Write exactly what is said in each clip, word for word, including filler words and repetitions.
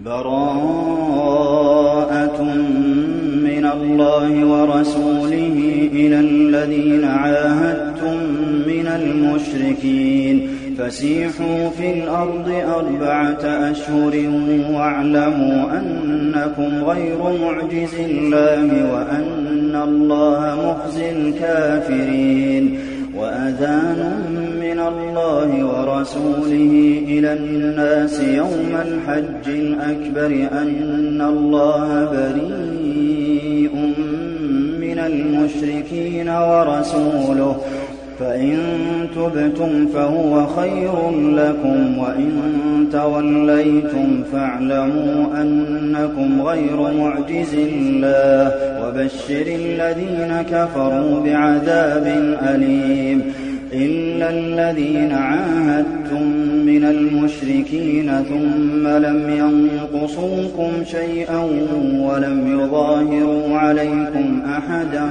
براءة من الله ورسوله إلى الذين عاهدتم من المشركين فسيحوا في الأرض أربعة أشهر واعلموا أنكم غير معجز الله وأن الله مخزي الكافرين وأذان من الله ورسوله إلى الناس يوم الحج الأكبر أن الله بريء من المشركين ورسوله فإن تبتم فهو خير لكم وإن توليتم فاعلموا أنكم غير معجز الله وبشر الذين كفروا بعذاب أليم إلا الذين عاهدتم من المشركين ثم لم ينقصوكم شيئا ولم يظاهروا عليكم أحدا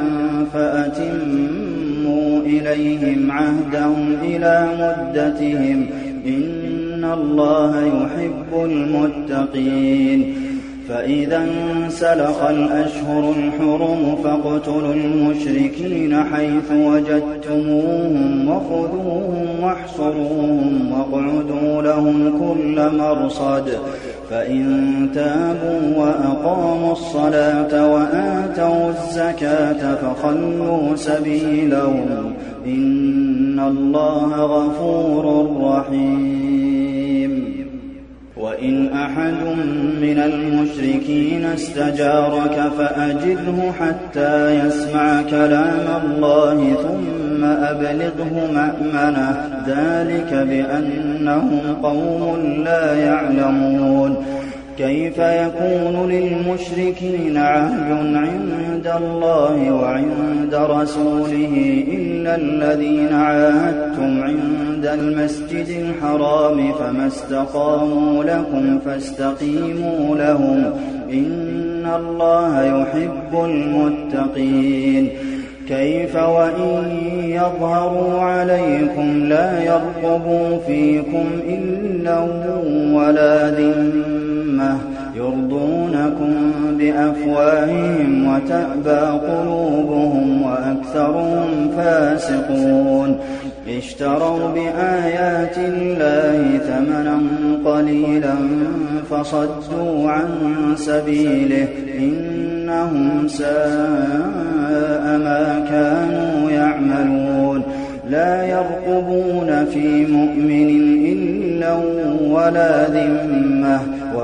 فأتموا إليهم عهدهم إلى مدتهم إن الله يحب المتقين فإذا انسلخ الأشهر الحرم فاقتلوا المشركين حيث وجدتموهم وخذوهم واحصروهم واقعدوا لهم كل مرصد فإن تابوا وأقاموا الصلاة وآتوا الزكاة فخلوا سبيلهم إن الله غفور رحيم وإن أحد من المشركين استجارك فأجره حتى يسمع كلام الله ثم أبلغه مأمنه ذلك بأنهم قوم لا يعلمون كيف يكون للمشركين عهد عند الله وعند رسوله إلا الذين عاهدتم عند المسجد الحرام فما استقاموا لكم فاستقيموا لهم إن الله يحب المتقين كيف وإن يظهروا عليكم لا يرقبوا فيكم إلا ولا ذمة يرضونكم بأفواههم وتأبى قلوبهم وأكثرهم فاسقون اشتروا بآيات الله ثمنا قليلا فصدوا عن سبيله إنهم ساء ما كانوا يعملون لا يرقبون في مؤمن إلا ولا ذمة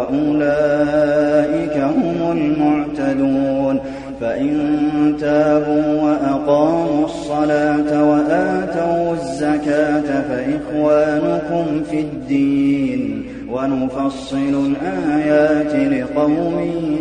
وأولئك هم المعتدون فإن تابوا وأقاموا الصلاة وآتوا الزكاة فإخوانكم في الدين ونفصل الآيات لقوم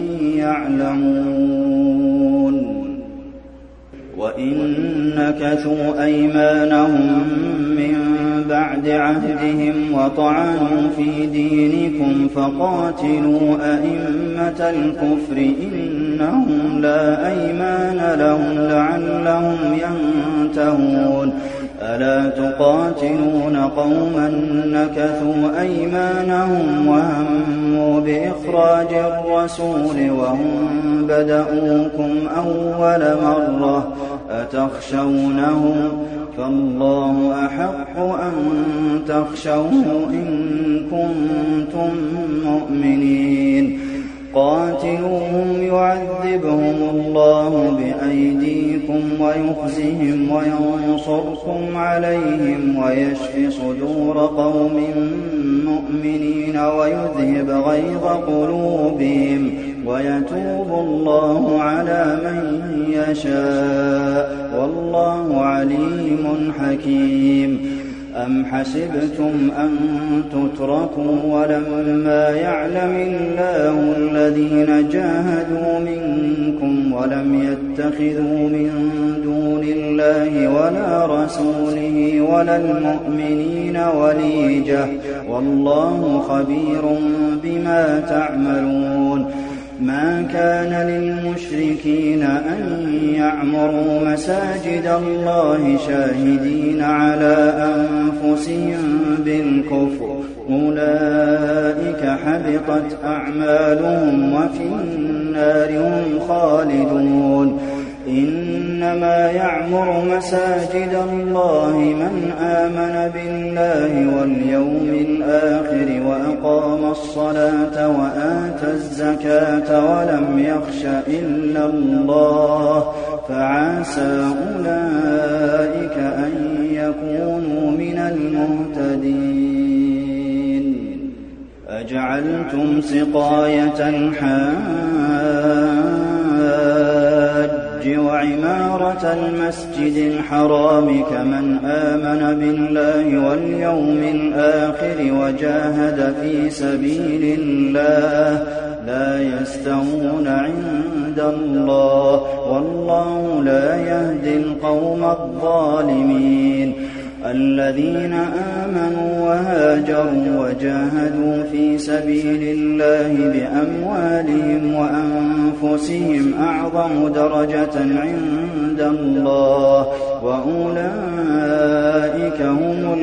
يعلمون وإن نكثوا أيمانهم من بعد عهدهم وطعنوا في دينكم فقاتلوا أئمة الكفر إنهم لا أيمان لهم لعلهم ينتهون ألا تقاتلون قوما نكثوا أيمانهم وهموا بإخراج الرسول وهم بدؤوكم أول مرة أتخشونهم فالله أحق أن تخشوه إن كنتم مؤمنين قاتلوهم يعذبهم الله بأيديكم ويخزهم وينصركم عليهم ويشف صدور قوم مؤمنين ويذهب غيظ قلوبهم ويتوب الله على من يشاء والله عليم حكيم أم حسبتم أن تتركوا ولما يعلم الله الذين جاهدوا منكم ولم يتخذوا من دون الله ولا رسوله ولا المؤمنين وليجة والله خبير بما تعملون ما كان للمشركين أن يعمروا مساجد الله شاهدين على أنفسهم بالكفر أولئك أولئك حبطت أعمالهم وفي النار هم خالدون إنما يعمر مساجد الله من آمن بالله واليوم الآخر وأقام الصلاة وآتى الزكاة ولم يخش إلا الله فعسى أولئك أن يكونوا من المهتدين أجعلتم سقاية الحاج وعمارة المسجد الحرام كمن آمن بالله واليوم الآخر وجاهد في سبيل الله لا يستوون عند الله والله لا يهدي القوم الظالمين الذين آمنوا وهاجروا وجاهدوا في سبيل الله بأموالهم وأنفسهم أعظم درجة عند الله وأولئك هم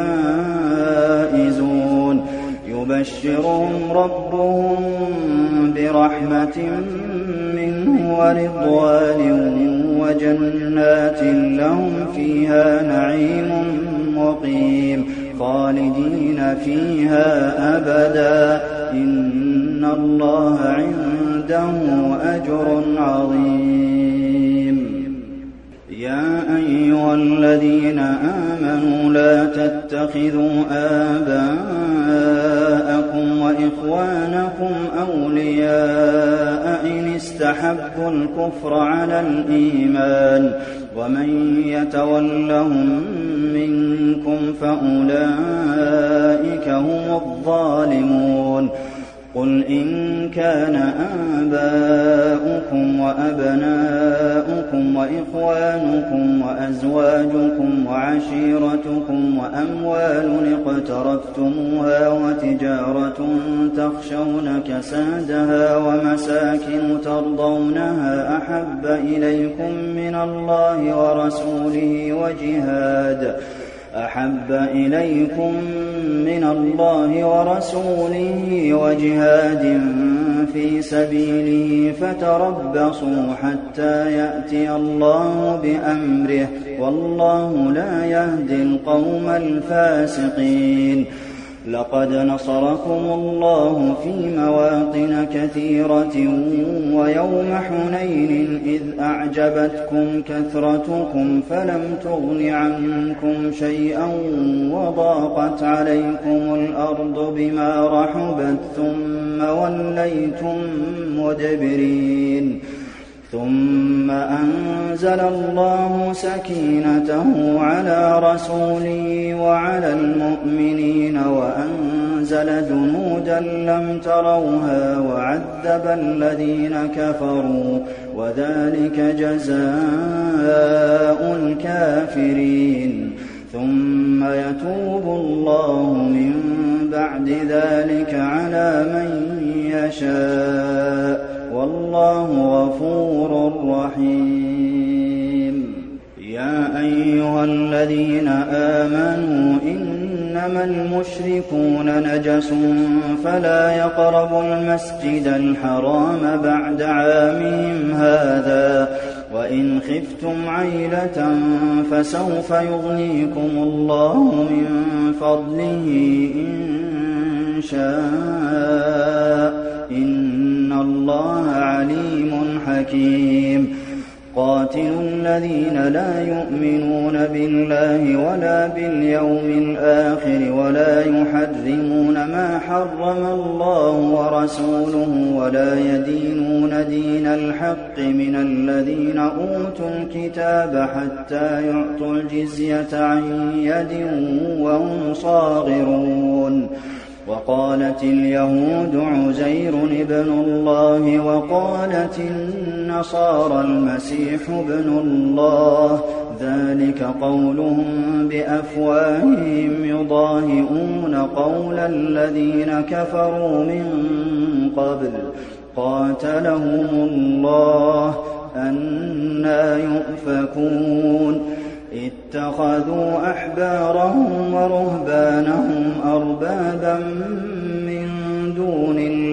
الفائزون يبشرهم ربهم برحمة منه ورضوان وجنات لهم فيها نعيم مقيم خالدين فيها أبدا إن الله عنده أجر عظيم يا أيها الذين آمنوا لا تتخذوا آباءكم وإخوانكم أولياء إن استحبوا الكفر على الإيمان ومن يتولهم منكم فأولئك هم الظالمون قل إن كان آباؤكم وأبناؤكم وإخوانكم وأزواجكم وعشيرتكم وأموال اقترفتموها وتجارة تخشون كسادها ومساكن ترضونها أحب إليكم من الله ورسوله وجهاد أحب إليكم من الله ورسوله وجهاد في سبيله فتربصوا حتى يأتي الله بأمره والله لا يهدي القوم الفاسقين لقد نصركم الله في مواطن كثيرة ويوم حنين إذ أعجبتكم كثرتكم فلم تغن عنكم شيئا وضاقت عليكم الأرض بما رحبت ثم وليتم مدبرين ثم أنزل الله سكينته على رسوله وعلى المؤمنين وأنزل جنودا لم تروها وعذب الذين كفروا وذلك جزاء الكافرين ثم يتوب الله من بعد ذلك على من يشاء والله غفور رحيم يا أيها الذين آمنوا إنما المشركون نجس فلا يقربوا المسجد الحرام بعد عامهم هذا وإن خفتم عيلة فسوف يغنيكم الله من فضله إن شاء إن الله عليم حكيم قاتلوا الذين لا يؤمنون بالله ولا باليوم الآخر ولا يحرمون ما حرم الله ورسوله ولا يدينون دين الحق من الذين أوتوا الكتاب حتى يعطوا الجزية عن يد وهم صاغرون وقالت اليهود عزير ابن الله وقالت النصارى المسيح ابن الله ذلك قولهم بأفواههم يضاهئون قول الذين كفروا من قبل قاتلهم الله أنى يؤفكون اتخذوا أحبارهم ورهبانهم أربابا من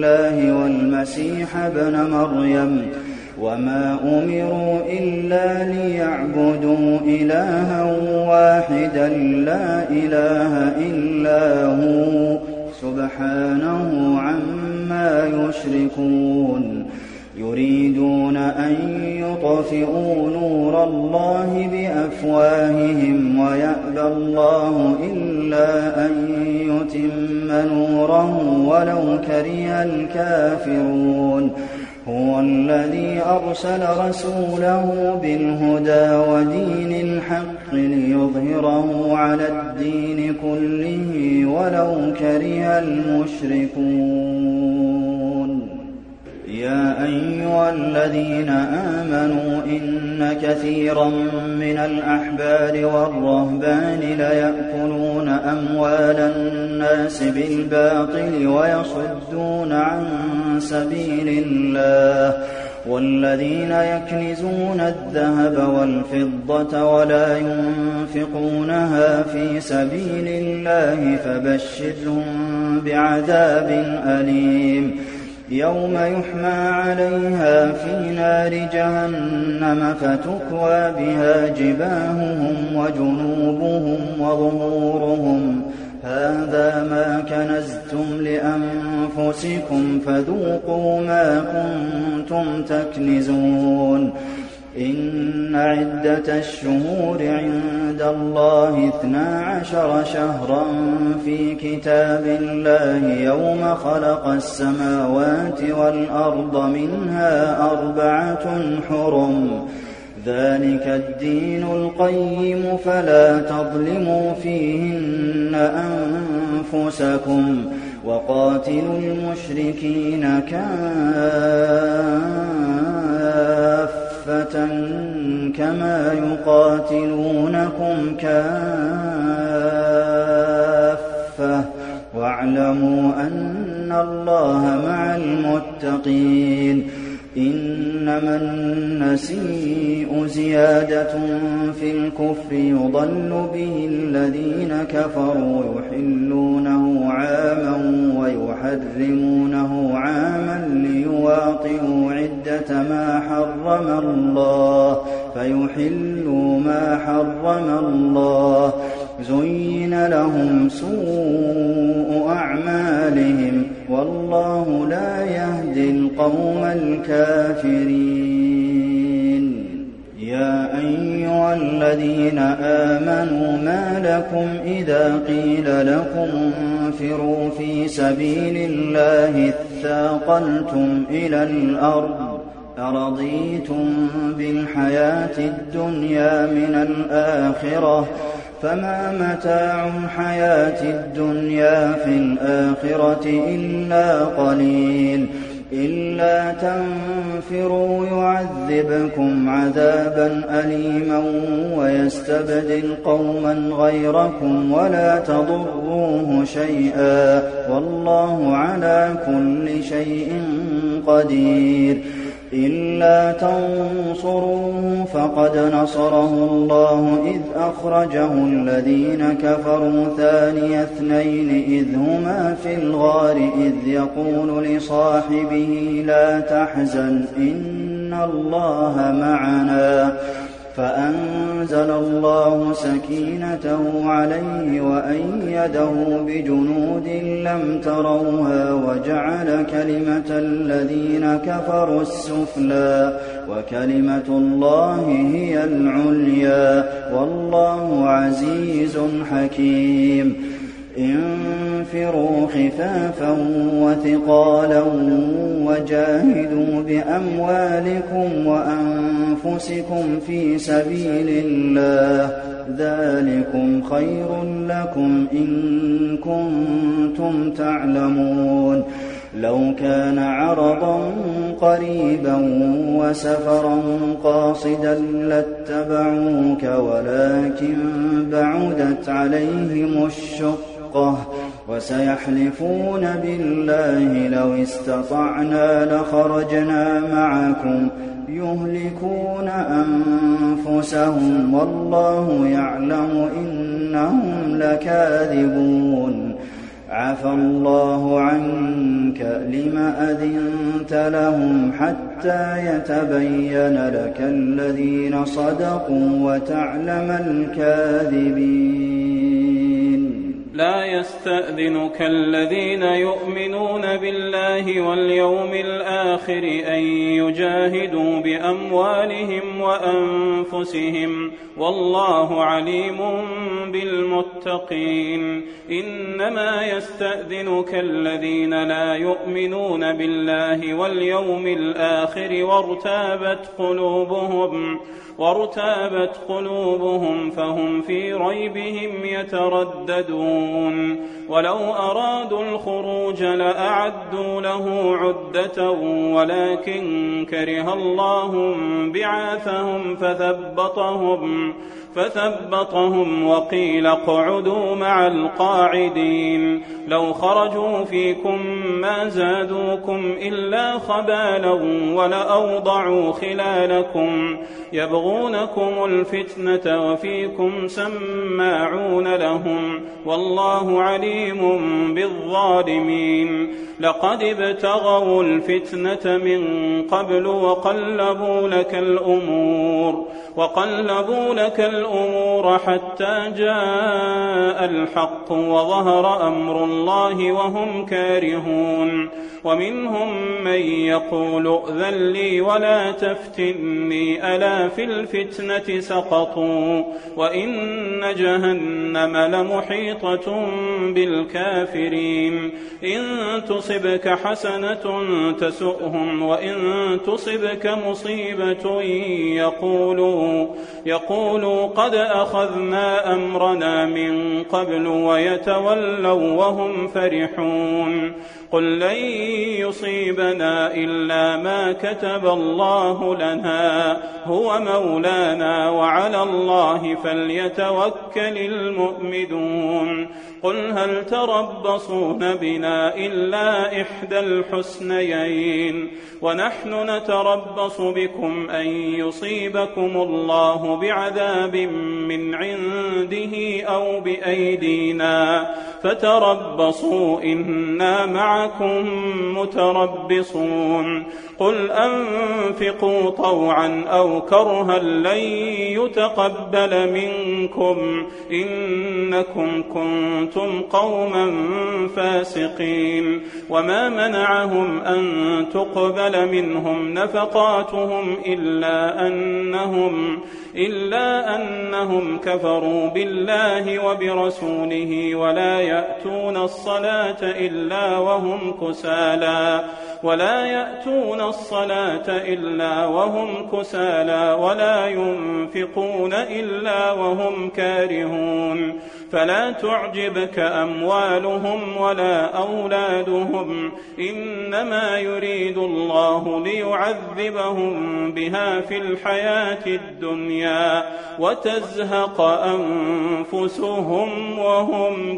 الله والمسيح ابن مريم وما أمروا إلا ليعبدوا إلها واحدا لا إله إلا هو سبحانه عما يشركون يريدون أن يطفئوا نور الله بأفواههم ويأبى الله إلا أن يتم نوره ولو كره الكافرون هو الذي أرسل رسوله بالهدى ودين الحق ليظهره على الدين كله ولو كره المشركون يا أيها الذين آمنوا إن كثيرا من الأحبار والرهبان ليأكلون أموال الناس بالباطل ويصدون عن سبيل الله والذين يكنزون الذهب والفضة ولا ينفقونها في سبيل الله فبشرهم بعذاب أليم يوم يحمى عليها في نار جهنم فتكوى بها جباههم وجنوبهم وظهورهم هذا ما كنزتم لأنفسكم فذوقوا ما كنتم تكنزون إن عدة الشهور عند الله اثنا عشر شهرا في كتاب الله يوم خلق السماوات والأرض منها أربعة حرم ذلك الدين القيم فلا تظلموا فيهن أنفسكم وقاتلوا المشركين كافة كما يقاتلونكم كافة واعلموا أن الله مع المتقين إنما النسيء زيادة في الكفر يضل به الذين كفروا يحلونه عاما ويحرمونه عاما ليواطئوا عدة ما حرم الله فيحلوا ما حرم الله زين لهم سوء أعمالهم والله لا يهدي القوم الكافرين يا أيها الذين آمنوا ما لكم إذا قيل لكم انفروا في سبيل الله اثاقلتم إلى الأرض أرضيتم بالحياة الدنيا من الآخرة فما متاع الحياة الدنيا في الآخرة إلا قليل إلا تنفروا يعذبكم عذابا أليما ويستبدل قوما غيركم ولا تضروه شيئا والله على كل شيء قدير إلا تنصروه فقد نصره الله إذ أخرجه الذين كفروا ثاني اثنين إذ هما في الغار إذ يقول لصاحبه لا تحزن إن الله معنا فأنزل الله سكينته عليه وأيده بجنود لم تروها وجعل كلمة الذين كفروا السفلى وكلمة الله هي العليا والله عزيز حكيم انفروا خفافا وثقالا وجاهدوا بأموالكم وأنفسكم في سبيل الله ذلكم خير لكم إن كنتم تعلمون لو كان عرضا قريبا وسفرا قاصدا لاتبعوك ولكن بعدت عليهم الشقة وسيحلفون بالله لو استطعنا لخرجنا معكم يهلكون أنفسهم والله يعلم إنهم لكاذبون عفى الله عنك لم أذنت لهم حتى يتبين لك الذين صدقوا وتعلم الكاذبين. لا يستأذنك الذين يؤمنون بالله واليوم الآخر أن يجاهدوا بأموالهم وأنفسهم والله عليم بالمتقين. إنما يستأذنك الذين لا يؤمنون بالله واليوم الآخر وارتابت قلوبهم وارتابت قلوبهم فهم في ريبهم يترددون. ولو أرادوا الخروج لأعدوا له عدة ولكن كره الله بعاثهم فثبطهم فثبطهم وقيل اقعدوا مع القاعدين. لو خرجوا فيكم ما زادوكم إلا خبالا ولأوضعوا خلالكم يبغونكم الفتنة وفيكم سماعون لهم والله عليم بالظالمين. لقد ابتغوا الفتنة من قبل وقلبوا لك الأمور وقلبوا لك الأمور حتى جاء الحق وظهر أمر الله وهم كارهون. ومنهم من يقول ائذن لي ولا تفتني ألا في الفتنة سقطوا وإن جهنم لمحيطة بالكافرين. إن تصبك حسنة تسؤهم وإن تصبك مصيبة يقولوا, يقولوا قد أخذنا أمرنا من قبل ويتولوا وهم فرحون. قل لن يصيبنا إلا ما كتب الله لنا هو مولانا وعلى الله فليتوكل المؤمنون. قل هل تربصون بنا إلا إحدى الحسنيين ونحن نتربص بكم أن يصيبكم الله بعذاب من عنده أو بأيدينا فتربصوا إنا معكم متربصون. قل أنفقوا طوعا أو كرها لن يتقبل منكم إنكم كنتم قوما فاسقين. وما منعهم أن تقبل منهم نفقاتهم إلا أنهم إلا أنهم كفروا بالله وبرسوله ولا يأتون الصلاة إلا وهم كسالى ولا يأتون الصلاة إلا وهم كسالى ولا ينفقون إلا وهم كارهون. فلا تعجبك أموالهم ولا أولادهم إنما يريد الله ليعذبهم بها في الحياة الدنيا وتزهق أنفسهم وهم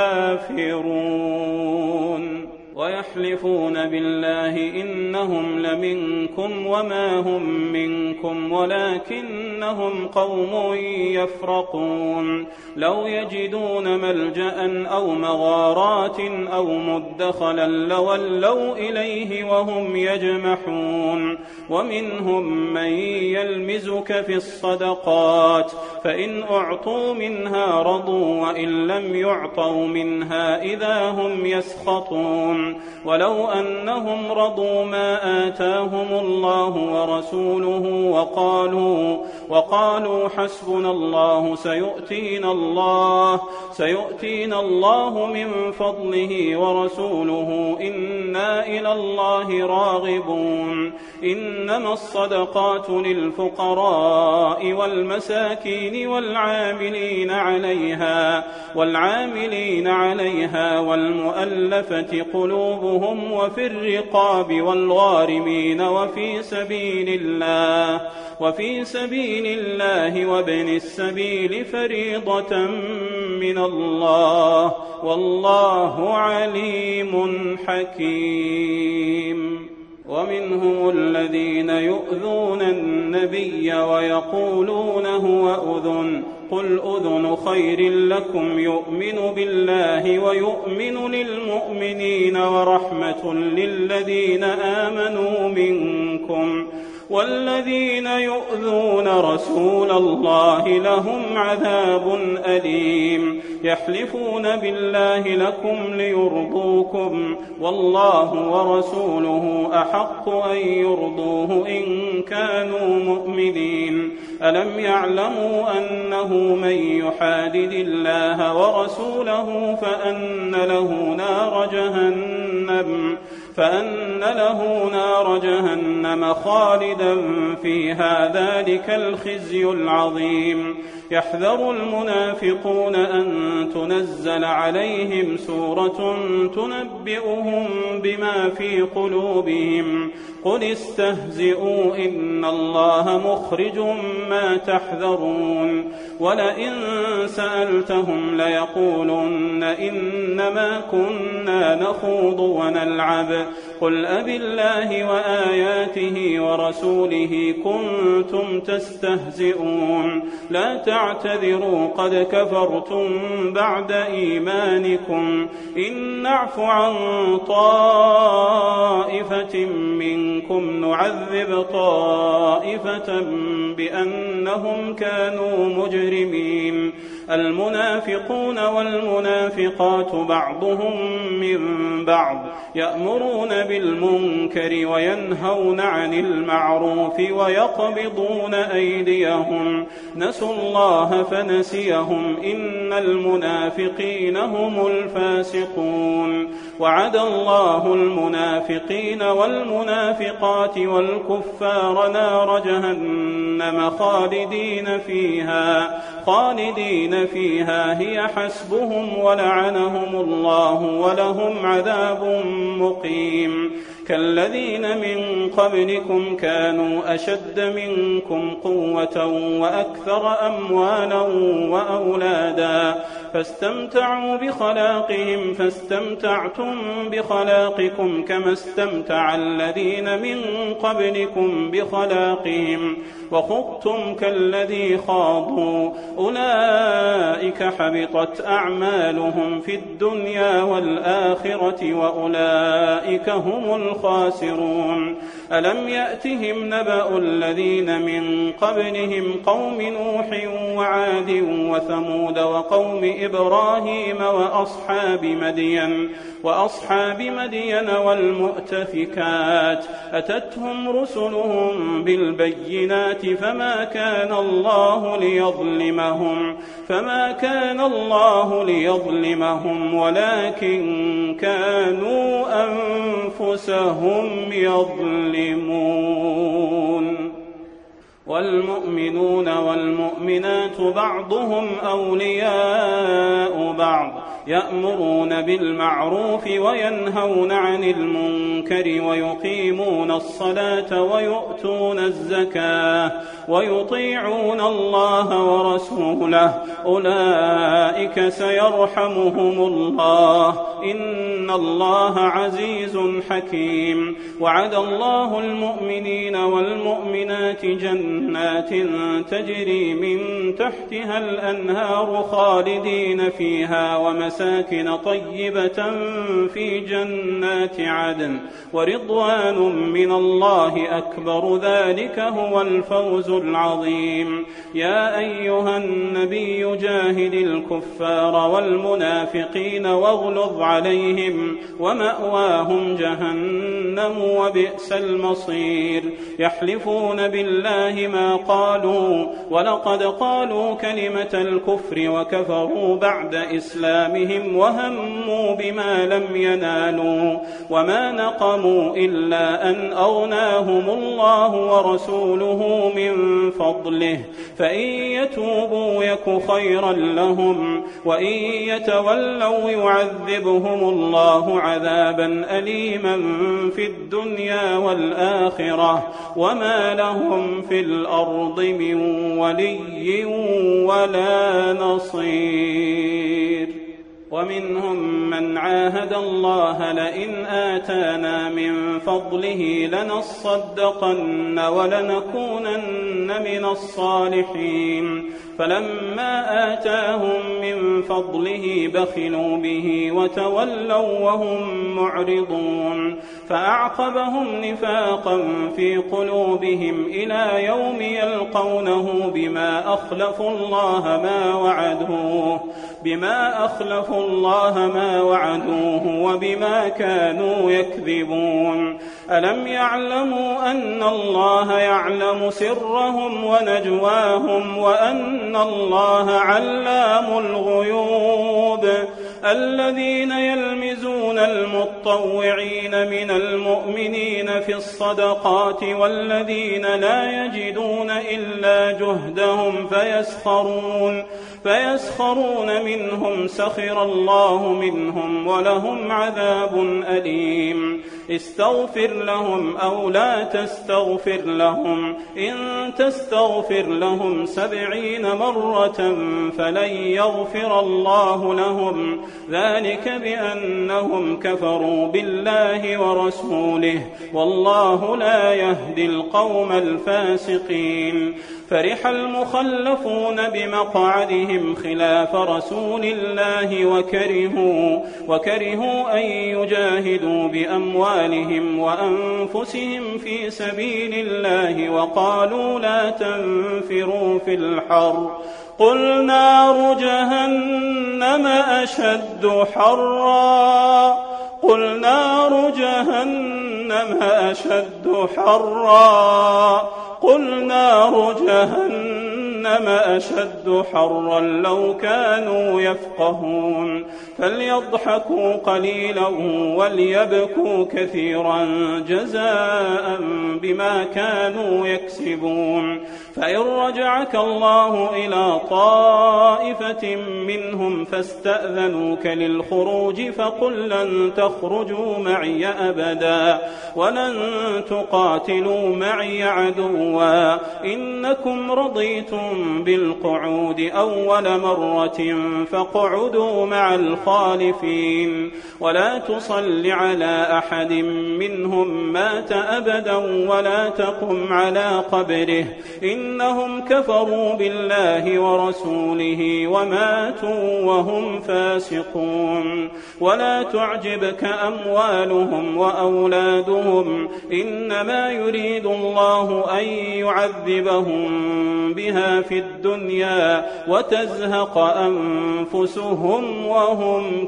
كافرون. ويحلفون بالله إنهم لمنكم وما هم منكم ولكنهم قوم يفرقون. لو يجدون ملجأ أو مغارات أو مدخلا لولوا إليه وهم يجمحون. ومنهم من يلمزك في الصدقات فإن أعطوا منها رضوا وإن لم يعطوا منها إذا هم يسخطون. ولو أنهم رضوا ما آتاهم الله ورسوله وقالوا, وقالوا حسبنا الله سيؤتينا الله, سيؤتينا الله من فضله ورسوله إنا إلى الله راغبون. إنما الصدقات للفقراء والمساكين والعاملين عليها والعاملين عليها والمؤلفة قلوبهم وفي الرقاب والغارمين وفي سبيل الله وفي سبيل الله وابن السبيل فريضة من الله والله عليم حكيم. ومنهم الذين يؤذون النبي ويقولون هو أذن قل أذن خير لكم يؤمن بالله ويؤمن للمؤمنين ورحمة للذين آمنوا منكم والذين يؤذون رسول الله لهم عذاب أليم يحلفون بالله لكم ليرضوكم والله ورسوله أحق أن يرضوه إن كانوا مؤمنين ألم يعلموا أنه من يحادد الله ورسوله فأن له نار جهنم فأن له نار جهنم خالدا فيها ذلك الخزي العظيم يحذر المنافقون أن تنزل عليهم سورة تنبئهم بما في قلوبهم قل استهزئوا إن الله مخرج ما تحذرون ولئن سألتهم ليقولن إنما كنا نخوض ونلعب قل أبالله وآياته ورسوله كنتم تستهزئون لا تعتذروا قد كفرتم بعد إيمانكم إن نعف عن طائفة منكم نعذب طائفة بأنهم كانوا مجرمين المنافقون والمنافقات بعضهم من بعض يأمرون بالمنكر وينهون عن المعروف ويقبضون أيديهم نسوا الله فنسيهم إن المنافقين هم الفاسقون وعد الله المنافقين والمنافقات والكفار نار جهنم خالدين فيها خالدين فيها هي حسبهم ولعنهم الله ولهم عذاب مقيم كالذين من قبلكم كانوا أشد منكم قوة وأكثر أموالا وأولادا فاستمتعوا بخلاقهم فاستمتعتم بخلاقكم كما استمتع الذين من قبلكم بخلاقهم وخضتم كالذي خاضوا أولئك حبطت أعمالهم في الدنيا والآخرة وأولئك هم الخاسرون ألم يأتهم نبأ الذين من قبلهم قوم نوح وعاد وثمود وقوم إبراهيم وأصحاب مدين وأصحاب مدين والمؤتفكات أتتهم رسلهم بالبينات فما كان الله ليظلمهم فما كان الله ليظلمهم ولكن كانوا أنفسهم يظلمون والمؤمنون والمؤمنات بعضهم أولياء بعض يأمرون بالمعروف وينهون عن المنكر ويقيمون الصلاة ويؤتون الزكاة ويطيعون الله ورسوله أولئك سيرحمهم الله إن الله عزيز حكيم وعد الله المؤمنين والمؤمنات جنات تجري من تحتها الأنهار خالدين فيها ومساكن طيبة في جنات عدن ورضوان من الله أكبر ذلك هو الفوز العظيم يا أيها النبي جاهد الكفار والمنافقين واغلظ عليهم ومأواهم جهنم وبئس المصير يحلفون بالله ما قالوا ولقد قالوا كلمة الكفر وكفروا بعد إسلامهم وهموا بما لم ينالوا وما نقموا إلا أن أغناهم الله ورسوله من فضله فإن يتوبوا يك خيرا لهم وإن يتولوا يعذبهم الله عذابا أليما في الدنيا والآخرة وما لهم في الأرض من ولي ولا نصير ومنهم من عاهد الله لئن آتانا من فضله لنصدقن ولنكونن من الصالحين فلما آتاهم من فضله بخلوا به وتولوا وهم معرضون فأعقبهم نفاقا في قلوبهم إلى يوم يلقونه بما أخلفوا الله ما وعدوه بما أخلفوا الله ما وعدوه وبما كانوا يكذبون ألم يعلموا أن الله يعلم سرهم ونجواهم وأن الله علام الغيوب الذين يلمزون المطوعين من المؤمنين في الصدقات والذين لا يجدون إلا جهدهم فيسخرون فيسخرون منهم سخر الله منهم ولهم عذاب أليم استغفر لهم أو لا تستغفر لهم إن تستغفر لهم سبعين مرة فلن يغفر الله لهم ذلك بأنهم كفروا بالله ورسوله والله لا يهدي القوم الفاسقين فرح المخلفون بمقعدهم خلاف رسول الله وكرهوا, وكرهوا أن يجاهدوا بأموالهم وأنفسهم في سبيل الله وقالوا لا تنفروا في الحر قل نار جهنم أشد حرا قل نار جهنم أشد حرا قل نار جهنم أشد حرا لو كانوا يفقهون فليضحكوا قليلا وليبكوا كثيرا جزاء بما كانوا يكسبون فإن رجعك الله إلى طائفة منهم فاستأذنوك للخروج فقل لن تخرجوا معي أبدا ولن تقاتلوا معي عدوا إنكم رضيتم بالقعود أول مرة فاقعدوا مع الخالفين ولا تصل على أحد منهم مات أبدا ولا تقم على قبره إنهم كفروا بالله ورسوله وماتوا وهم فاسقون ولا تعجبك أموالهم وأولادهم إنما يريد الله أن يعذبهم بها في الدنيا وتزهق أنفسهم وهم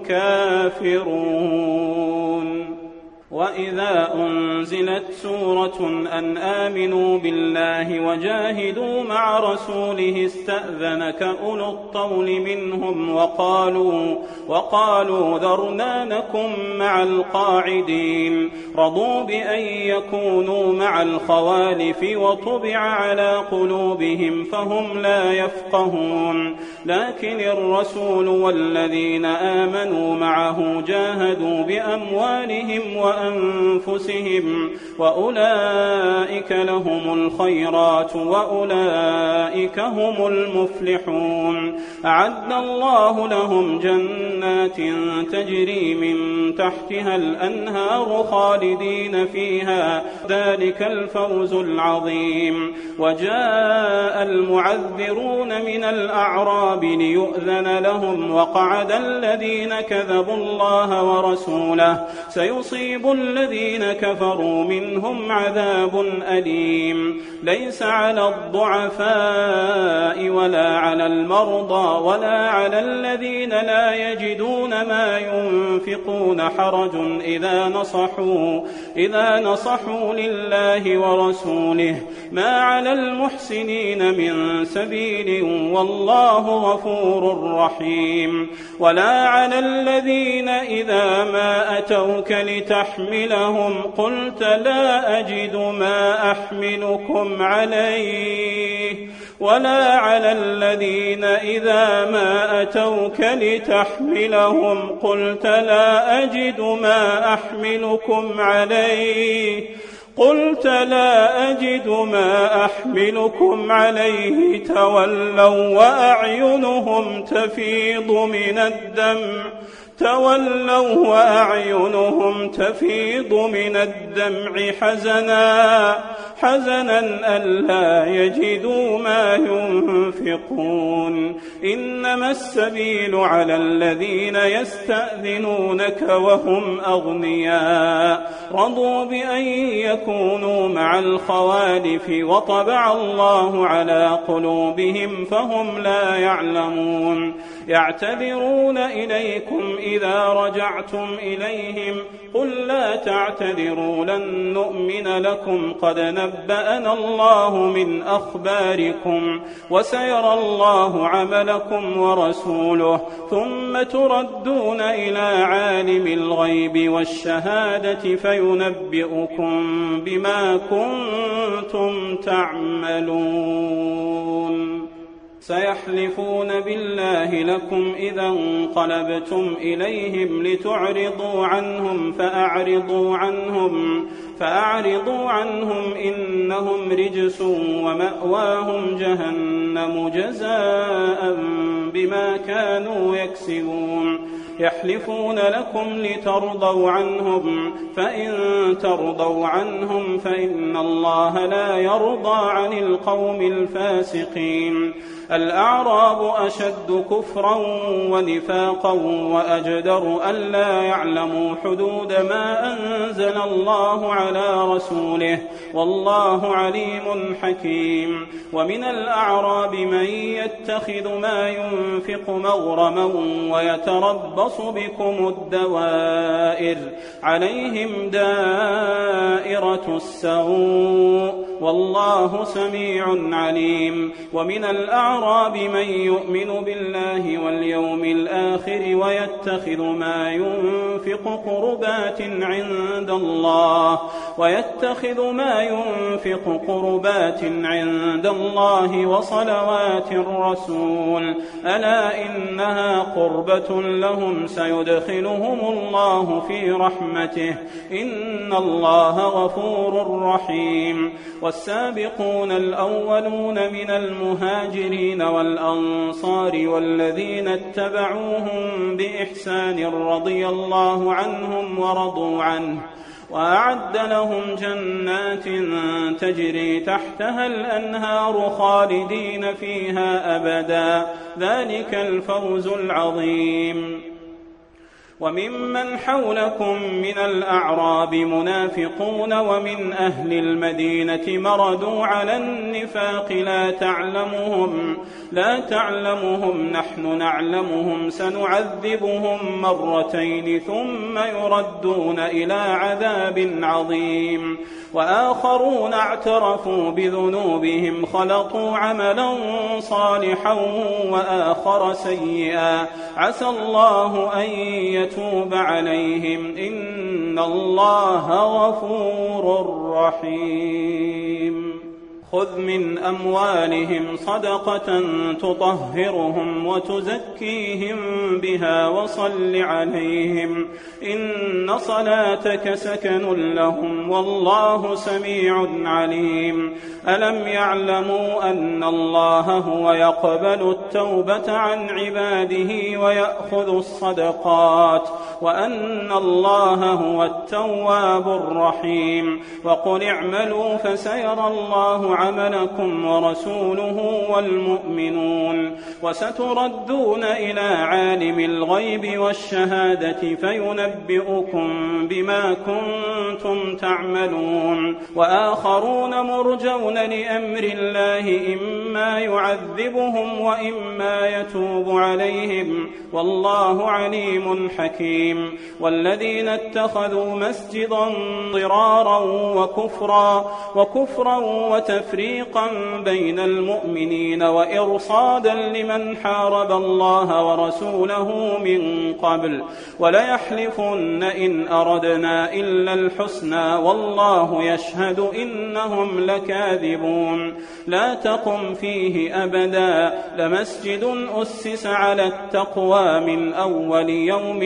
كافرون وإذا أنزلت سورة أن آمنوا بالله وجاهدوا مع رسوله استأذنك أولو الطول منهم وقالوا, وقالوا ذرنا نكن مع القاعدين رضوا بأن يكونوا مع الخوالف وطبع على قلوبهم فهم لا يفقهون لكن الرسول والذين آمنوا معه جاهدوا بأموالهم وأنفسهم وأولئك لهم الخيرات وأولئك هم المفلحون أعد الله لهم جنات تجري من تحتها الأنهار خالدين فيها ذلك الفوز العظيم وجاء المعذرون من الأعراب ليؤذن لهم وقعد الذين كذبوا الله ورسوله سيصيب الذين كفروا منهم عذاب أليم ليس على الضعفاء ولا على المرضى ولا على الذين لا يجدون ما ينفقون حرج إذا نصحوا, إذا نصحوا لله ورسوله ما على المحسنين من سبيل والله غفور رحيم ولا على الذين إذا ما أتوك لتحملهم قلت لا أجد ما أحملكم عليه ولا على الذين إذا ما أتوك لتحملهم قلت لا أجد ما أحملكم عليه قلت لا أجد ما أحملكم عليه تولوا وأعينهم تفيض من الدمع تولوا وأعينهم تفيض من الدمع حزنا حزنا ألا يجدوا ما ينفقون إنما السبيل على الذين يستأذنونك وهم أغنياء رضوا بأن يكونوا مع الخوالف وطبع الله على قلوبهم فهم لا يعلمون يعتذرون إليكم إذا رجعتم إليهم قل لا تعتذروا لن نؤمن لكم قد نبأنا الله من أخباركم وسيرى الله عملكم ورسوله ثم تردون إلى عالم الغيب والشهادة فينبئكم بما كنتم تعملون سيحلفون بالله لكم إذا انقلبتم إليهم لتعرضوا عنهم فأعرضوا عنهم فأعرضوا عنهم إنهم رجس ومأواهم جهنم جزاء بما كانوا يكسبون يحلفون لكم لترضوا عنهم فإن ترضوا عنهم فإن الله لا يرضى عن القوم الفاسقين الأعراب أشد كفرا ونفاقا وأجدر ألا يعلموا حدود ما أنزل الله على رسوله والله عليم حكيم ومن الأعراب من يتخذ ما ينفق مغرما ويتربص بكم الدوائر عليهم دائرة السوء والله سميع عليم ومن الأعراب من يؤمن بالله واليوم الآخر ويتخذ ما ينفق قربات عند الله ويتخذ ما ينفق قربات عند الله وصلوات الرسول ألا إنها قربة لهم سيدخلهم الله في رحمته إن الله غفور رحيم والسابقون الأولون من المهاجرين والأنصار والذين اتبعوهم بإحسان رضي الله عنهم ورضوا عنه وأعد لهم جنات تجري تحتها الأنهار خالدين فيها أبدا ذلك الفوز العظيم وممن حولكم من الأعراب منافقون ومن أهل المدينة مردوا على النفاق لا تعلمهم لا تعلمهم نحن نعلمهم سنعذبهم مرتين ثم يردون إلى عذاب عظيم وآخرون اعترفوا بذنوبهم خلطوا عملا صالحا وآخر سيئا عسى الله أن يتوب عليهم إن الله غفور رحيم خذ من أموالهم صدقة تطهرهم وتزكيهم بها وصل عليهم إن صلاتك سكن لهم والله سميع عليم ألم يعلموا أن الله هو يقبل التوبة عن عباده ويأخذ الصدقات وأن الله هو التواب الرحيم وقل اعملوا فسيرى الله عملكم ورسوله والمؤمنون وستردون إلى عالم الغيب والشهادة فينبئكم بما كنتم تعملون وآخرون مرجون لأمر الله إما يعذبهم وإما يتوب عليهم والله عليم حكيم والذين اتخذوا مسجدا ضرارا وكفرا وكفرا وتفريقا بين المؤمنين وإرصادا لمن حارب الله ورسوله من قبل وليحلفن إن أردنا إلا الحسنى والله يشهد إنهم لكاذبون لا تقم فيه أبدا لمسجد أسس على التقوى من أول يوم أحق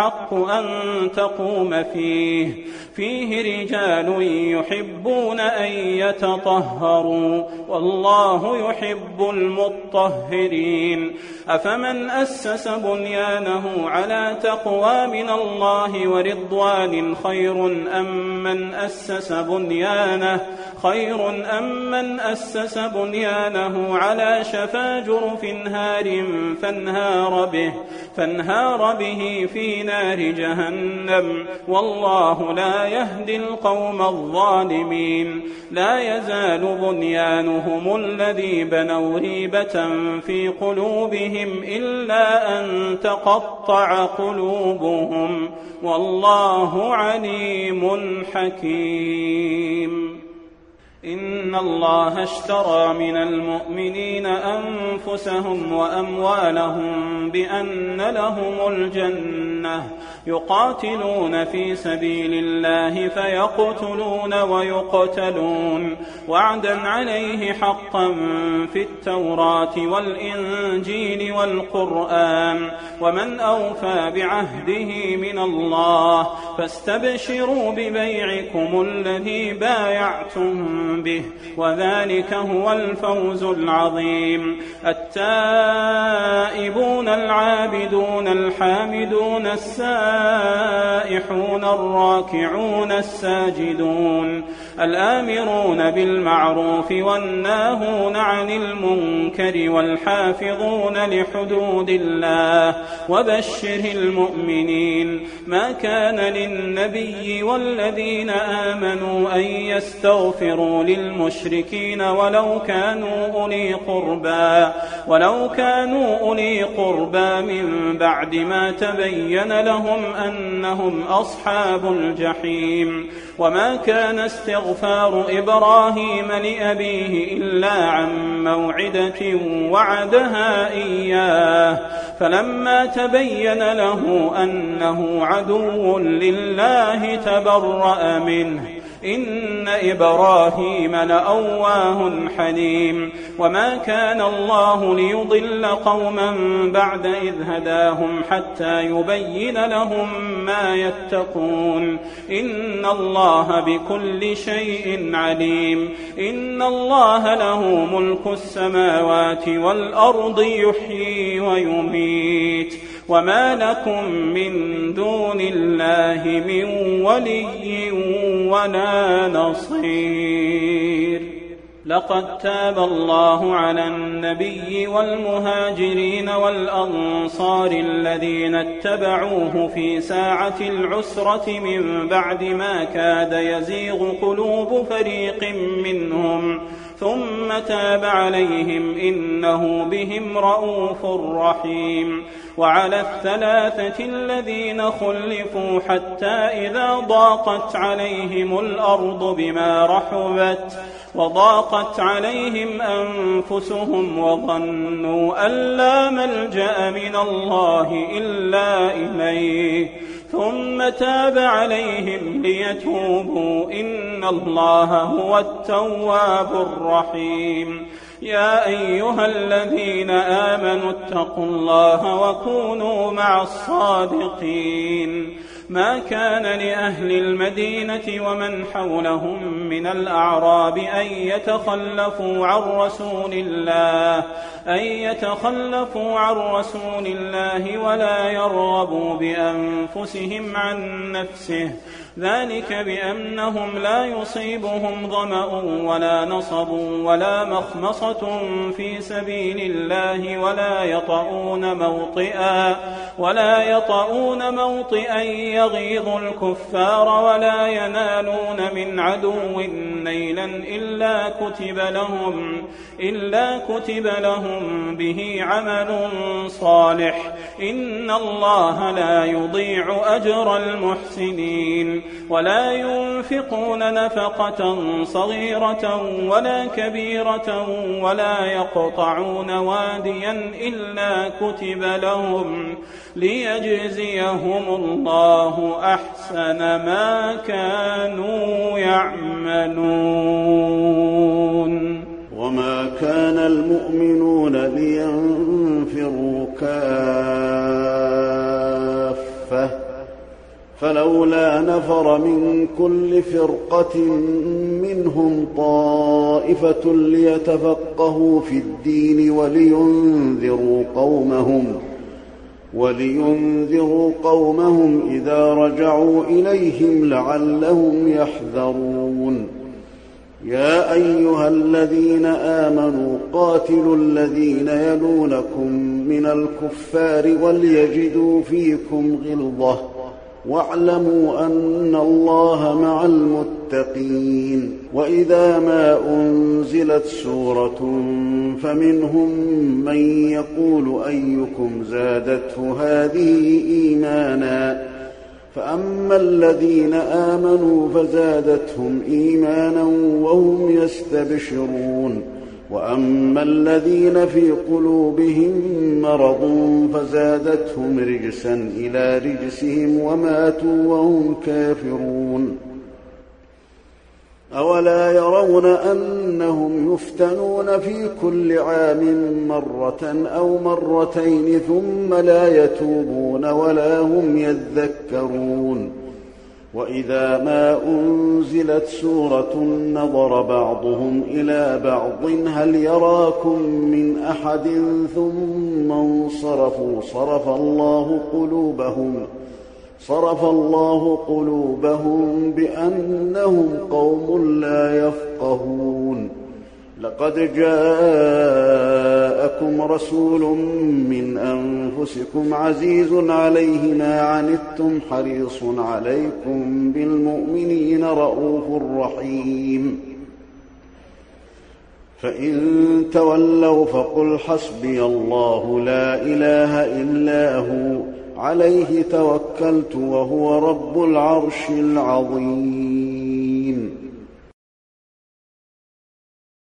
أحق أن تقوم فيه فيه رجال يحبون أن يتطهروا والله يحب المطهرين أفمن أسس بنيانه على تقوى من الله ورضوان خير أم من أسس بنيانه خير أم من أسس بنيانه على شفا جرف هار فانهار به فانهار به في نار جهنم والله لا يهدي القوم الظالمين لا يزال بنيانهم الذي بنوا ريبة في قلوبهم إلا أن تقطع قلوبهم والله عليم حكيم إن الله اشترى من المؤمنين أنفسهم وأموالهم بأن لهم الجنة يقاتلون في سبيل الله فيقتلون ويقتلون وعدا عليه حقا في التوراة والإنجيل والقرآن ومن أوفى بعهده من الله فاستبشروا ببيعكم الذي بايعتم به وذلك هو الفوز العظيم التائبون العابدون الحامدون السائحون الراكعون الساجدون الآمرون بالمعروف والناهون عن المنكر والحافظون لحدود الله وبشر المؤمنين ما كان للنبي والذين آمنوا أن يستغفروا للمشركين ولو كانوا أولي قربى ولو كانوا أولي قربى من بعد ما تبين لهم أنهم أصحاب الجحيم وما كان استغفار إبراهيم لأبيه إلا عن موعدة وعدها إياه فلما تبين له أنه عدو لله تبرأ منه إن إبراهيم لأواه حليم وما كان الله ليضل قوما بعد إذ هداهم حتى يبين لهم ما يتقون إن الله بكل شيء عليم إن الله له ملك السماوات والأرض يحيي ويميت وما لكم من دون الله من ولي ولا نصير لقد تاب الله على النبي والمهاجرين والأنصار الذين اتبعوه في ساعة العسرة من بعد ما كاد يزيغ قلوب فريق منهم ثم تاب عليهم إنه بهم رءوف رحيم وعلى الثلاثة الذين خلفوا حتى إذا ضاقت عليهم الأرض بما رحبت وضاقت عليهم أنفسهم وظنوا أن لا ملجأ من الله إلا إليه ثم تاب عليهم ليتوبوا إن الله هو التواب الرحيم يا أيها الذين آمنوا اتقوا الله وكونوا مع الصادقين ما كان لأهل المدينة ومن حولهم من الأعراب أن يتخلفوا عن رسول الله أن يتخلفوا عن رسول الله ولا يرغبوا بأنفسهم عن نفسه ذلك بأنهم لا يصيبهم ظمأ ولا نصب ولا مخمصة في سبيل الله ولا يطؤون موطئا ولا يطؤون موطئا يغيظ الكفار ولا ينالون من عدو نيلا إلا كتب لهم إلا كتب لهم به عمل صالح إن الله لا يضيع أجر المحسنين ولا ينفقون نفقة صغيرة ولا كبيرة ولا يقطعون واديا إلا كتب لهم ليجزيهم الله أحسن ما كانوا يعملون وما كان المؤمنون لينفروا كافة فلولا نفر من كل فرقة منهم طائفة ليتفقهوا في الدين ولينذروا قومهم ولينذروا قومهم إذا رجعوا إليهم لعلهم يحذرون. يا أيها الذين آمنوا قاتلوا الذين يلونكم من الكفار وليجدوا فيكم غلظة واعلموا أن الله مع المتقين. وإذا ما أنزلت سورة فمنهم من يقول أيكم زادته هذه إيمانا فأما الذين آمنوا فزادتهم إيمانا وهم يستبشرون وأما الذين في قلوبهم مرض فزادتهم رجسا إلى رجسهم وماتوا وهم كافرون. أولا يرون أنهم يفتنون في كل عام مرة أو مرتين ثم لا يتوبون ولا هم يذكرون. وإذا ما أنزلت سورة نظر بعضهم إلى بعض هل يراكم من أحد ثم انصرفوا صرف الله قلوبهم صرف الله قلوبهم بأنهم قوم لا يفقهون. لقد جاءكم رسول من أنفسكم عزيز عليه ما عنتم حريص عليكم بالمؤمنين رءوف رحيم. فإن تولوا فقل حسبي الله لا إله إلا هو عليه توكلت وهو رب العرش العظيم.